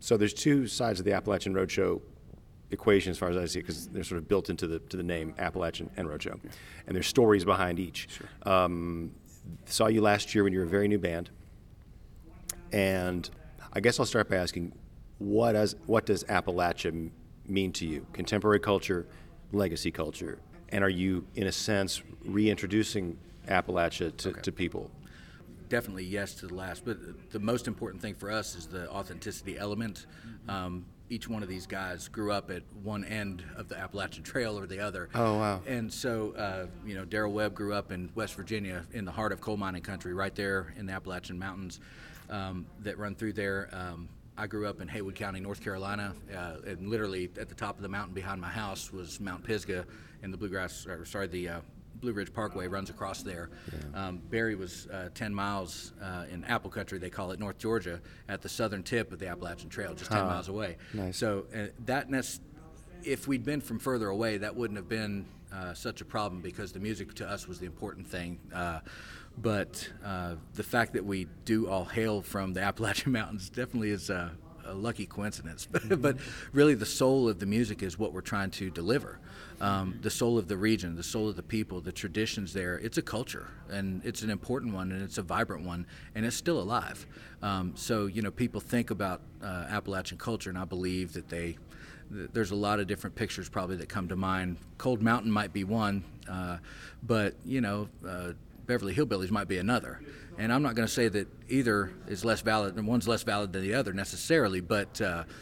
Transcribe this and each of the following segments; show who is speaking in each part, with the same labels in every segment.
Speaker 1: So there's two sides of the Appalachian Roadshow equation as far as I see it, because they're sort of built into the name Appalachian and Roadshow. And there's stories behind each. Sure. Saw you last year when you were a very new band. And I guess I'll start by asking, what does Appalachia mean to you? Contemporary culture, legacy culture. And are you, in a sense, reintroducing Appalachia to people?
Speaker 2: Definitely yes to the last, but the most important thing for us is the authenticity element. Each one of these guys grew up at one end of the Appalachian Trail or the other.
Speaker 1: Oh, wow.
Speaker 2: And so, Darrell Webb grew up in West Virginia in the heart of coal mining country, right there in the Appalachian Mountains that run through there. I grew up in Haywood County, North Carolina, and literally at the top of the mountain behind my house was Mount Pisgah, and the Blue Ridge Parkway runs across there. Yeah. Barry was 10 miles in Apple Country, they call it, North Georgia, at the southern tip of the Appalachian Trail, just 10 miles away.
Speaker 1: Nice.
Speaker 2: So if we'd been from further away, that wouldn't have been such a problem, because the music to us was the important thing. But the fact that we do all hail from the Appalachian Mountains definitely is a lucky coincidence. But really the soul of the music is what we're trying to deliver. The soul of the region, the soul of the people, the traditions there. It's a culture, and it's an important one, and it's a vibrant one, and it's still alive. So people think about Appalachian culture, and I believe that there's a lot of different pictures probably that come to mind. Cold Mountain might be one, but Beverly Hillbillies might be another. And I'm not going to say that either is less valid and one's less valid than the other necessarily, but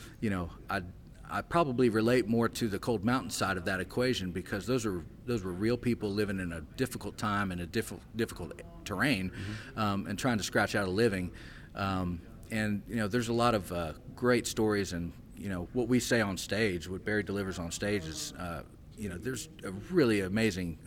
Speaker 2: I probably relate more to the Cold Mountain side of that equation, because those were real people living in a difficult time and a difficult terrain, and trying to scratch out a living. And there's a lot of great stories, and what we say on stage, what Barry delivers on stage is there's a really amazing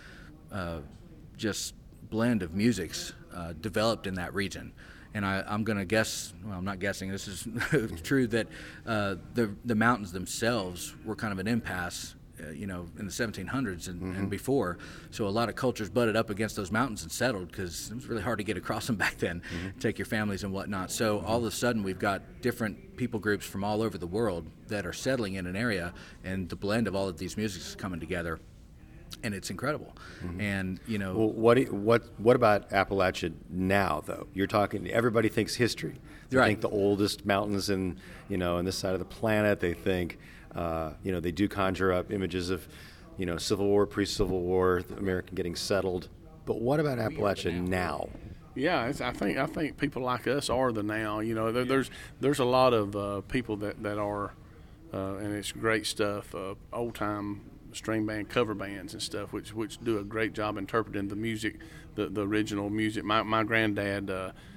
Speaker 2: just blend of musics developed in that region. And I'm going to guess, well, I'm not guessing, this is true, that the mountains themselves were kind of an impasse, in the 1700s and before. So a lot of cultures butted up against those mountains and settled, because it was really hard to get across them back then, take your families and whatnot. So all of a sudden we've got different people groups from all over the world that are settling in an area, and the blend of all of these musics is coming together. And it's incredible. And
Speaker 1: well, what about Appalachia now, though? You're talking, everybody thinks history. They think the oldest mountains in this side of the planet. They think they do conjure up images of Civil War, pre-Civil War, America getting settled. But what about Appalachia now?
Speaker 3: Yeah, I think people like us are the now. There's a lot of people that are, and it's great stuff. Old time string band cover bands and stuff, which do a great job interpreting the music, the original music. My granddad,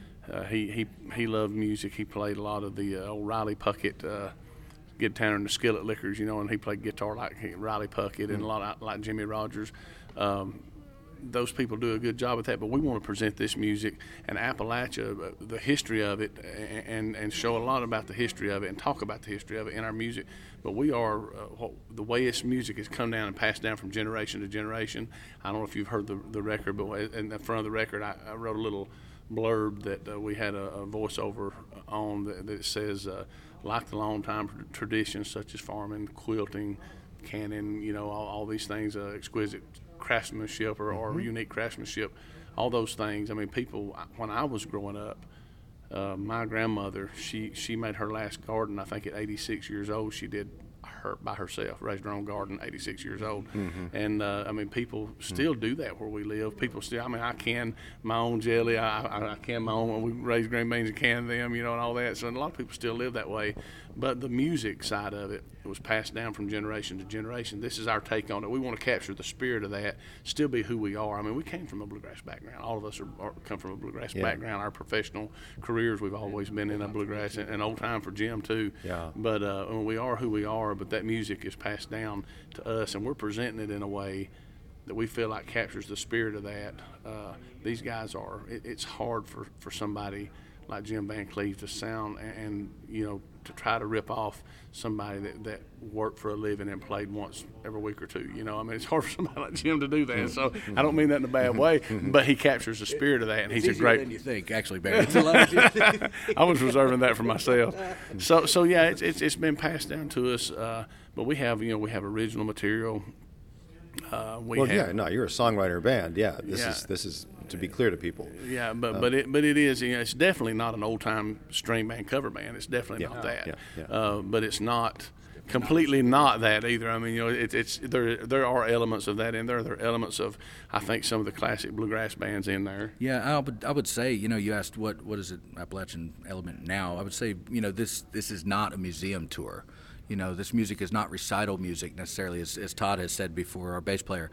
Speaker 3: he loved music. He played a lot of the old Riley Puckett guitar and the Skillet Lickers, and he played guitar like Riley Puckett and a lot like Jimmy Rogers. Those people do a good job with that, but we want to present this music and Appalachia, the history of it, and show a lot about the history of it and talk about the history of it in our music. But we are, the way its music has come down and passed down from generation to generation. I don't know if you've heard the record, but in the front of the record, I wrote a little blurb that we had a voiceover on that says, like the long-time traditions such as farming, quilting, canning, all these things, exquisite craftsmanship or unique craftsmanship, all those things. I mean, people, when I was growing up, my grandmother, she made her last garden, I think at 86 years old. She did her by herself, raised her own garden, 86 years old. And people still do that where we live. People still, I can my own jelly, I can my own, we raise green beans and can them, and all that. So a lot of people still live that way. But the music side of it was passed down from generation to generation. This is our take on it. We want to capture the spirit of that, still be who we are. I mean, we came from a bluegrass background. All of us come from a bluegrass background. Our professional careers, we've always been in a bluegrass, and old time for Jim too.
Speaker 1: Yeah.
Speaker 3: But we are who we are, but that music is passed down to us, and we're presenting it in a way that we feel like captures the spirit of that. These guys are, it's hard for somebody like Jim Van Cleve to sound and to try to rip off somebody that worked for a living and played once every week or two. I mean, it's hard for somebody like Jim to do that. So I don't mean that in a bad way, but he captures the spirit of that, and he's a great.
Speaker 2: Than you think, actually, Barry. It's a lot easier.
Speaker 3: I was reserving that for myself. So yeah, it's been passed down to us, but we have original material.
Speaker 1: You're a songwriter band. Yeah, this is to be clear to people.
Speaker 3: Yeah, but it is. It's definitely not an old time string band cover band. It's definitely not that. But it's not completely not that either. I mean, it's there are elements of that in there. There are elements of, I think, some of the classic bluegrass bands in there.
Speaker 2: Yeah, I would say, you asked what is it, Appalachian Element now? I would say, this is not a museum tour. This music is not recital music necessarily, as Todd has said before, our bass player.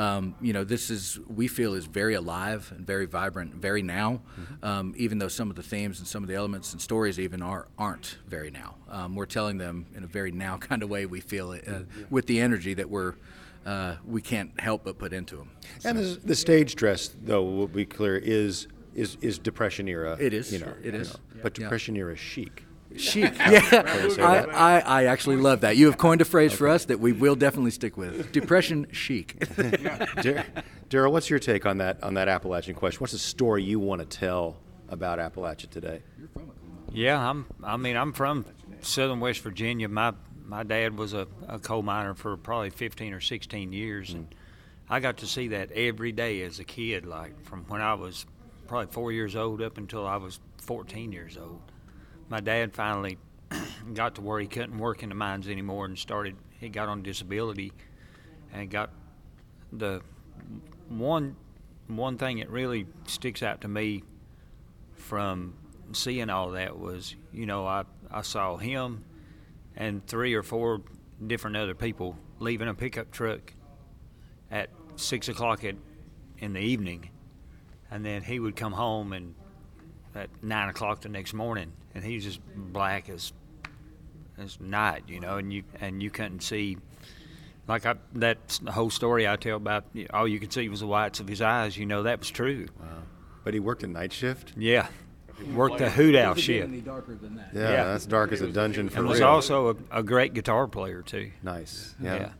Speaker 2: This we feel is very alive and very vibrant, very now, even though some of the themes and some of the elements and stories even aren't very now. We're telling them in a very now kind of way, we feel it, with the energy that we can't help but put into them. So.
Speaker 1: And the stage dress, though, will be clear, is Depression era.
Speaker 2: It is. It is.
Speaker 1: But Depression era chic.
Speaker 2: Chic. Yeah, I actually love that. You have coined a phrase for us that we will definitely stick with. Depression chic.
Speaker 1: Daryl, what's your take on that Appalachian question? What's the story you want to tell about Appalachia today?
Speaker 4: Yeah, I'm from Southern West Virginia. My dad was a coal miner for probably 15 or 16 years, and I got to see that every day as a kid, like from when I was probably 4 years old up until I was 14 years old. My dad finally got to where he couldn't work in the mines anymore and he got on disability and got the one thing that really sticks out to me from seeing all that was, I saw him and 3 or 4 different other people leaving a pickup truck at 6 o'clock in the evening, and then he would come home and at 9 o'clock the next morning, and he's just black as night, and you couldn't see, that's the whole story I tell about. All you could see was the whites of his eyes. That was true.
Speaker 1: Wow. But he worked a night shift.
Speaker 4: Yeah, worked a hoot out shift.
Speaker 2: Any darker than that.
Speaker 1: Yeah, that's dark as a dungeon for real.
Speaker 4: And was also a great guitar player too.
Speaker 1: Nice. Yeah.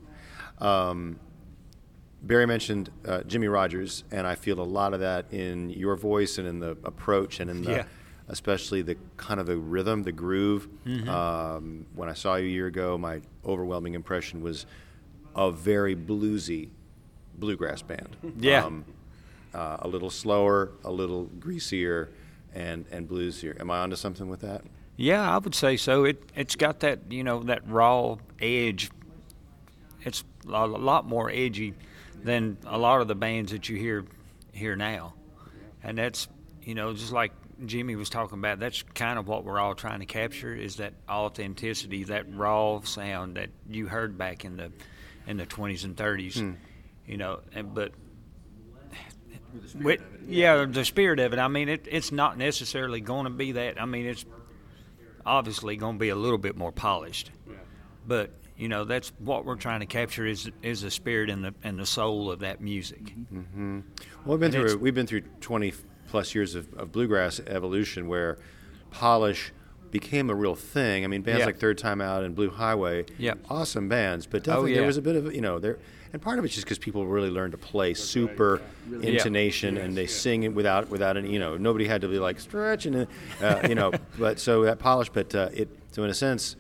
Speaker 1: Barry mentioned Jimmie Rodgers, and I feel a lot of that in your voice and in the approach and in the, especially the kind of the rhythm, the groove. Mm-hmm. When I saw you a year ago, my overwhelming impression was a very bluesy bluegrass band.
Speaker 4: Yeah.
Speaker 1: A little slower, a little greasier, and bluesier. Am I onto something with that?
Speaker 4: Yeah, I would say so. It's got that, that raw edge. It's a lot more edgy than a lot of the bands that you hear now. And that's, just like Jimmy was talking about, that's kind of what we're all trying to capture, is that authenticity, that raw sound that you heard back in the 20s and 30s. But the spirit of it. I mean, it's not necessarily going to be that. I mean, it's obviously going to be a little bit more polished. But that's what we're trying to capture is the spirit and the soul of that music.
Speaker 1: Mm-hmm. Well, we've been through 20 plus years of bluegrass evolution where polish became a real thing. I mean, bands like Third Time Out and Blue Highway, awesome bands, but definitely there was a bit of there. And part of it's just because people really learned to play super intonation, and they sing it without any, nobody had to be like stretching, but so that polish, but so in a sense,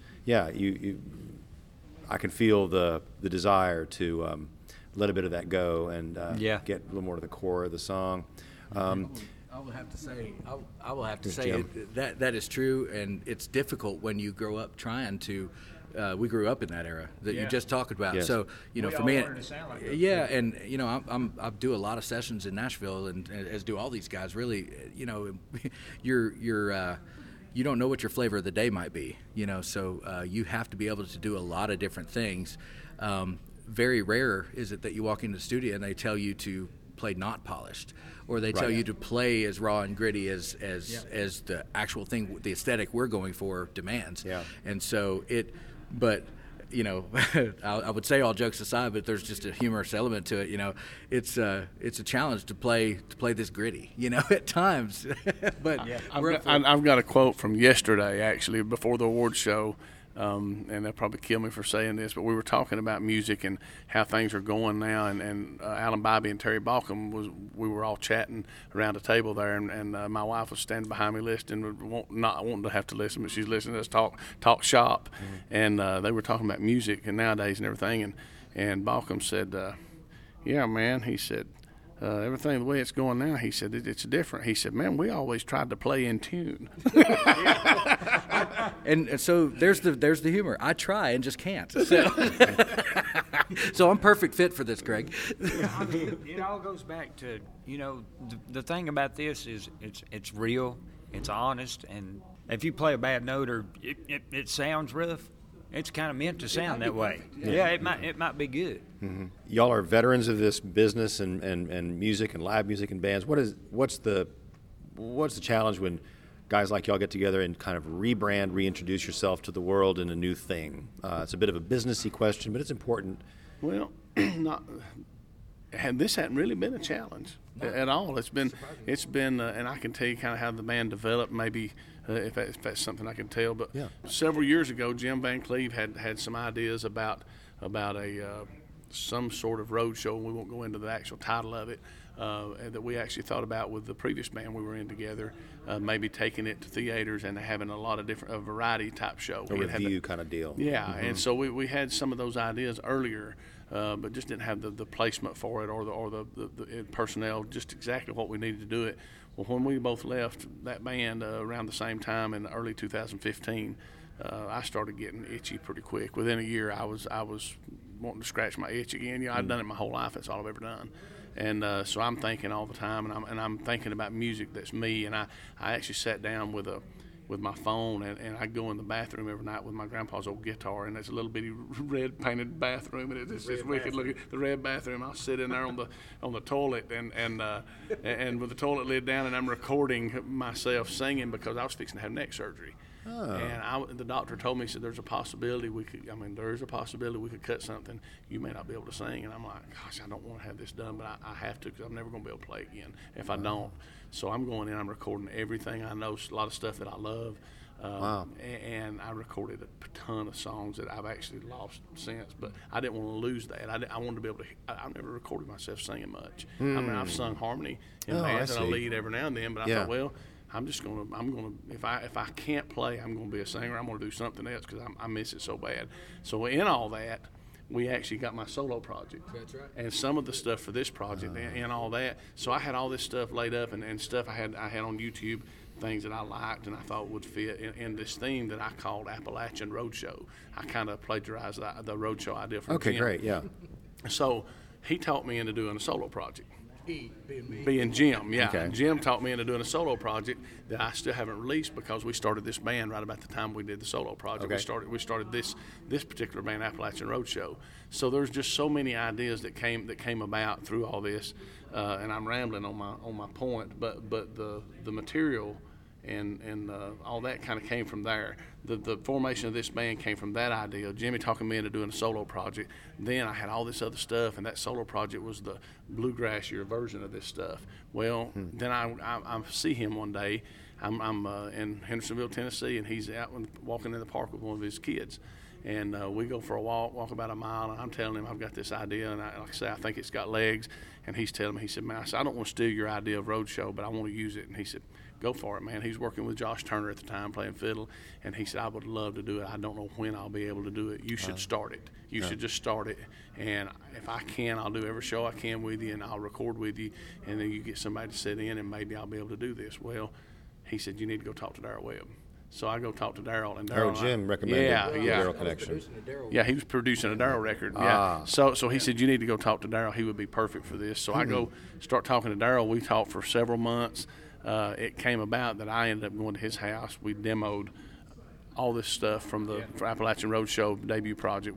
Speaker 1: I can feel the desire to let a bit of that go and get a little more to the core of the song.
Speaker 2: I will have to say that is true, and it's difficult when you grow up trying to. We grew up in that era that you just talked about. Yes. So for me, and I do a lot of sessions in Nashville, and as do all these guys. Really, you don't know what your flavor of the day might be, so you have to be able to do a lot of different things. Very rare is it that you walk into the studio and they tell you to play not polished, or they tell you to play as raw and gritty as the actual thing, the aesthetic we're going for demands. Yeah. And so but I would say all jokes aside, but there's just a humorous element to it. It's a challenge to play this gritty, at times. But yeah.
Speaker 3: I've got a quote from yesterday, actually, before the awards show. And they'll probably kill me for saying this, but we were talking about music and how things are going now. And Alan Bobby and Terry Balcom we were all chatting around a table there, and my wife was standing behind me listening, not wanting to have to listen, but she's listening to us talk shop. Mm-hmm. And they were talking about music and nowadays and everything. And Balcom said, "Yeah, man," he said. Everything the way it's going now, he said, it's different. He said, "Man, we always tried to play in tune."
Speaker 2: and so there's the humor. I try and just can't. So I'm perfect fit for this, Greg.
Speaker 4: I mean, it all goes back to the thing about this is it's real, it's honest, and if you play a bad note or it sounds rough, it's kind of meant to sound that way. Yeah, it might be good.
Speaker 1: Mm-hmm. Y'all are veterans of this business and music and live music and bands. What's the challenge when guys like y'all get together and kind of reintroduce yourself to the world in a new thing? It's a bit of a businessy question, but it's important.
Speaker 3: Well, this hadn't really been a challenge at all. It's been, and I can tell you kind of how the band developed. Maybe if that's something I can tell. But several years ago, Jim Van Cleve had some ideas about some sort of road show. We won't go into the actual title of it. That we actually thought about with the previous band we were in together, maybe taking it to theaters and having a lot of a variety type show.
Speaker 1: A review kind of deal.
Speaker 3: Yeah, mm-hmm. And so we had some of those ideas earlier, but just didn't have the placement for it or the personnel, just exactly what we needed to do it. Well, when we both left that band around the same time in early 2015, I started getting itchy pretty quick. Within a year, I was wanting to scratch my itch again. I'd done it my whole life. That's all I've ever done. And so I'm thinking all the time, and I'm thinking about music that's me. And I actually sat down with my phone, and I go in the bathroom every night with my grandpa's old guitar, and it's a little bitty red painted bathroom, and it's just wicked looking. The red bathroom. I'll sit in there on the toilet, and with the toilet lid down, and I'm recording myself singing because I was fixing to have neck surgery. Oh. And the doctor told me, he said, there's a possibility we could cut something. You may not be able to sing. And I'm like, gosh, I don't want to have this done, but I have to because I'm never going to be able to play again if I don't. So I'm going in, I'm recording everything I know, a lot of stuff that I love. Wow. And I recorded a ton of songs that I've actually lost since, but I didn't want to lose that. I wanted to be able to. I've never recorded myself singing much. I mean, I've sung harmony in bands and I lead every now and then, but I thought, well, I'm gonna if I can't play, I'm gonna be a singer. I'm gonna do something else because I miss it so bad. So in all that, we actually got my solo project.
Speaker 2: That's right.
Speaker 3: And some of the stuff for this project and all that. So I had all this stuff laid up and stuff I had on YouTube, things that I liked and I thought would fit in this theme that I called Appalachian Roadshow. I kind of plagiarized the roadshow idea from Jim.
Speaker 1: Okay, great, yeah.
Speaker 3: So he taught me into doing a solo project. Being Jim, yeah. Okay. Jim taught me into doing a solo project that I still haven't released because we started this band right about the time we did the solo project. Okay. We started this particular band, Appalachian Roadshow. So there's just so many ideas that came about through all this, and I'm rambling on my point, but the material and all that kind of came from there. The formation of this band came from that idea. Jimmy talking me into doing a solo project. Then I had all this other stuff, and that solo project was the bluegrassier version of this stuff. Well, then I see him one day. I'm in Hendersonville, Tennessee, and he's out walking in the park with one of his kids. And we go for a walk about a mile, and I'm telling him I've got this idea, and like I say, I think it's got legs. And he's telling me, he said, man, I don't want to steal your idea of roadshow, but I want to use it. And he said, go for it, man. He's working with Josh Turner at the time, playing fiddle, and he said, I would love to do it. I don't know when I'll be able to do it. You should start it. You should just start it, and if I can, I'll do every show I can with you, and I'll record with you, and then you get somebody to sit in, and maybe I'll be able to do this. Well, he said, you need to go talk to Darrell Webb. So I go talk to Darrell, and Darrell
Speaker 1: Jim recommended the Darrell connection.
Speaker 3: Yeah, he was producing a Darrell record. Yeah. So he said, you need to go talk to Darrell. He would be perfect for this. So I go start talking to Darrell. We talked for several months. It came about that I ended up going to his house. We demoed all this stuff from the Appalachian Roadshow debut project.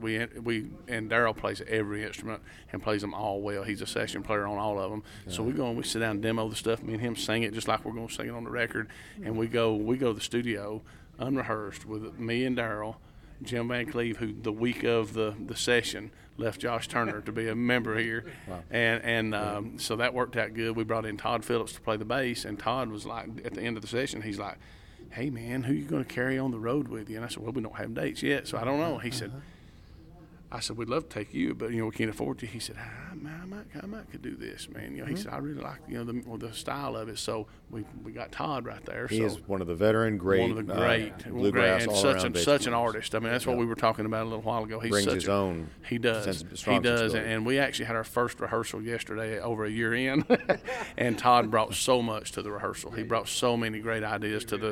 Speaker 3: And Darrell plays every instrument and plays them all well. He's a session player on all of them. Yeah. So we go and we sit down and demo the stuff. Me and him sing it just like we're going to sing it on the record. And we go to the studio unrehearsed with me and Darrell. Jim Van Cleve, who the week of the session left Josh Turner to be a member here.
Speaker 1: Wow.
Speaker 3: And so that worked out good. We brought in Todd Phillips to play the bass, and Todd was like, at the end of the session, he's like, hey, man, who you going to carry on the road with you? And I said, well, we don't have dates yet, so I don't know. He said, I said, we'd love to take you, but, we can't afford you. He said, I might could do this, man. He said, I really like, the style of it. So we got Todd right there.
Speaker 1: He is one of the veteran, great,
Speaker 3: one of the great
Speaker 1: bluegrass,
Speaker 3: and
Speaker 1: all-around
Speaker 3: such an artist. I mean, that's what we were talking about a little while ago. He
Speaker 1: brings his own.
Speaker 3: He does. He does, and we actually had our first rehearsal yesterday, over a year in, and Todd brought so much to the rehearsal. He brought so many great ideas to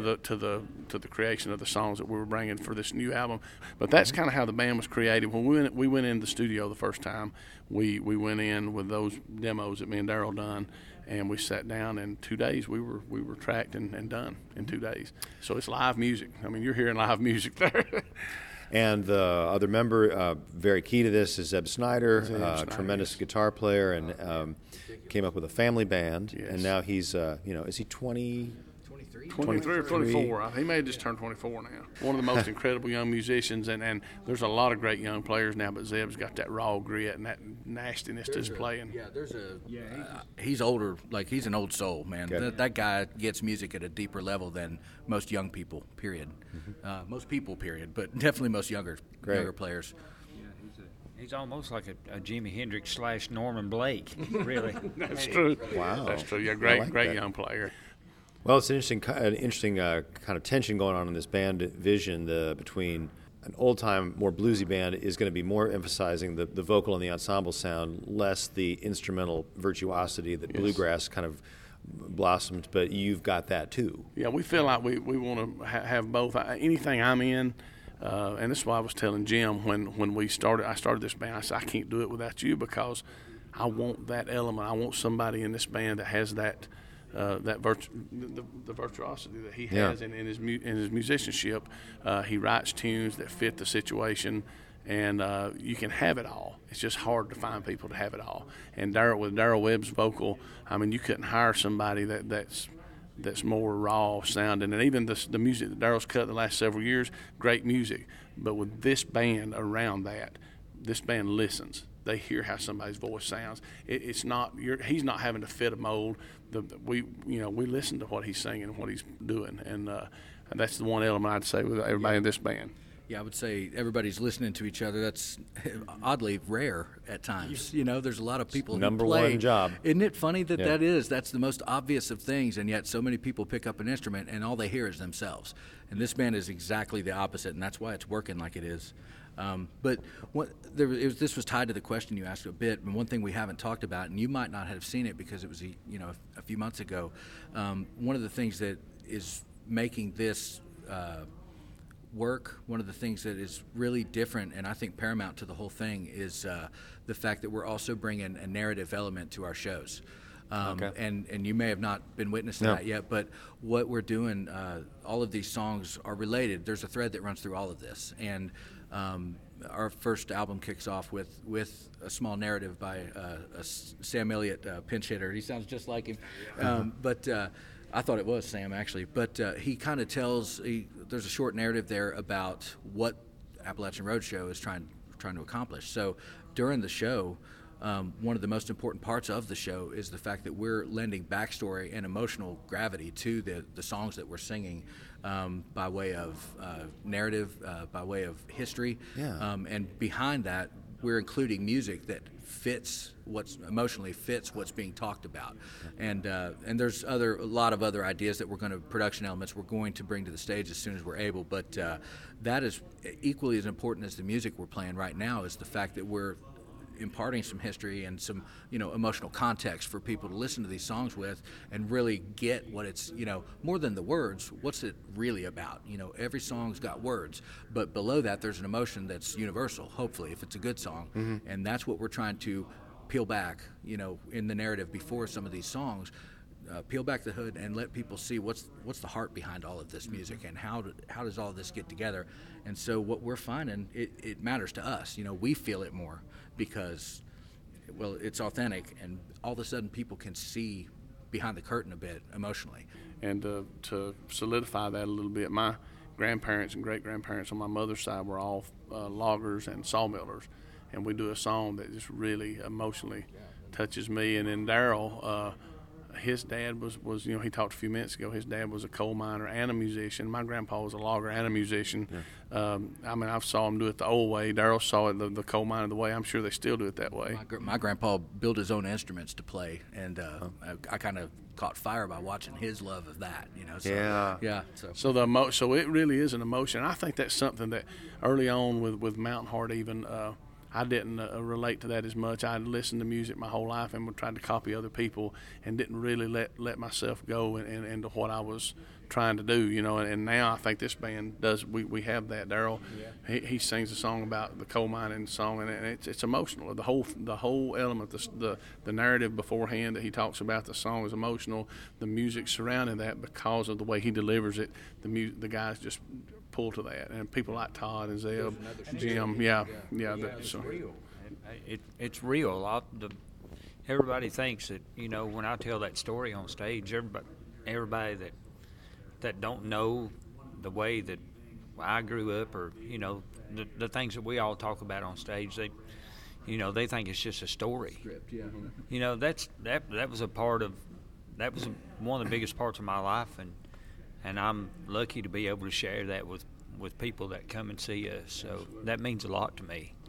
Speaker 3: the creation of the songs that we were bringing for this new album. But that's kind of how the band was created. When we went in the studio the first time, we went in with those demos that me and Daryl done, and we sat down. And 2 days we were tracked and done in 2 days. So it's live music. I mean, you're hearing live music there.
Speaker 1: And the other member, very key to this, is Zeb Snyder, tremendous guitar player, and came up with a family band.
Speaker 3: Yes.
Speaker 1: And now he's, is he 23
Speaker 3: or 24. He may have just turned 24 now. One of the most incredible young musicians, and there's a lot of great young players now, but Zeb's got that raw grit and that nastiness to his playing.
Speaker 2: He's older, like he's an old soul, man.
Speaker 1: Okay.
Speaker 2: That guy gets music at a deeper level than most young people, period. Most people, period, but definitely most younger players.
Speaker 4: He's almost like a Jimi Hendrix / Norman Blake, really.
Speaker 3: That's true.
Speaker 1: Wow.
Speaker 3: That's true. Yeah, great
Speaker 1: that.
Speaker 3: young player.
Speaker 1: Well, it's an interesting kind of tension going on in this band vision between an old-time, more bluesy band is going to be more emphasizing the vocal and the ensemble sound, less the instrumental virtuosity that bluegrass kind of blossomed, but you've got that too.
Speaker 3: Yeah, we feel like we want to have both. Anything I'm in, and this is why I was telling Jim when I started this band, I said, I can't do it without you because I want that element. I want somebody in this band that has that the virtuosity that he has in his musicianship. He writes tunes that fit the situation, and you can have it all. It's just hard to find people to have it all. And with Daryl Webb's vocal, I mean, you couldn't hire somebody that's more raw sounding. And even the music that Daryl's cut the last several years, great music. But with this band around that, this band listens. They hear how somebody's voice sounds. It's not he's not having to fit a mold. We listen to what he's singing and what he's doing, and that's the one element I'd say with everybody in this band.
Speaker 2: Yeah, I would say everybody's listening to each other. That's oddly rare at times. There's a lot of people
Speaker 1: Number
Speaker 2: who play.
Speaker 1: one job.
Speaker 2: Isn't it funny that's the most obvious of things, and yet so many people pick up an instrument and all they hear is themselves. And this band is exactly the opposite, and that's why it's working like it is. But this was tied to the question you asked a bit, and one thing we haven't talked about, and you might not have seen it because it was a few months ago. One of the things that is making this work, one of the things that is really different and I think paramount to the whole thing is the fact that we're also bringing a narrative element to our shows. And you may have not been witness to that yet, but what we're doing, all of these songs are related. There's a thread that runs through all of this, and our first album kicks off with a small narrative by a Sam Elliott pinch hitter. He sounds just like him, but I thought it was Sam actually. But he kind of there's a short narrative there about what Appalachian Roadshow is trying to accomplish. So during the show, one of the most important parts of the show is the fact that we're lending backstory and emotional gravity to the songs that we're singing by way of narrative, by way of history. And behind that, we're including music that emotionally fits what's being talked about. And there's a lot of other ideas that production elements we're going to bring to the stage as soon as we're able. But that is equally as important as the music we're playing right now, is the fact that we're imparting some history and some emotional context for people to listen to these songs with and really get what it's more than the words, what's it really about. Every song's got words, but below that there's an emotion that's universal, hopefully, if it's a good song. And that's what we're trying to peel back in the narrative before some of these songs. Peel back the hood and let people see what's the heart behind all of this music and how does all this get together. And so what we're finding, it matters to us. We feel it more because, it's authentic, and all of a sudden people can see behind the curtain a bit emotionally.
Speaker 3: And to solidify that a little bit, my grandparents and great-grandparents on my mother's side were all loggers and sawmillers, and we do a song that just really emotionally touches me. And then Daryl, his dad was he talked a few minutes ago, his dad was a coal miner and a musician. My grandpa was a logger and a musician. I mean, I saw him do it the old way. Daryl saw it the coal miner the way. I'm sure they still do it that way.
Speaker 2: My grandpa built his own instruments to play, and I kind of caught fire by watching his love of that. So,
Speaker 3: So it really is an emotion. I think that's something that early on with Mountain Heart even I didn't relate to that as much. I had listened to music my whole life and tried to copy other people and didn't really let myself go into what I was trying to do, and now I think this band does. We have that. Daryl, he sings a song about the coal mining song, and it's emotional. The whole element, the narrative beforehand that he talks about the song is emotional. The music surrounding that, because of the way he delivers it, the guys just pull to that, and people like Todd and Zeb, Jim,
Speaker 4: It's real. It's real. Everybody thinks that when I tell that story on stage, everybody that don't know the way that I grew up, or the things that we all talk about on stage, they think it's just a story. That was one of the biggest parts of my life, and I'm lucky to be able to share that with people that come and see us. So that means a lot to me.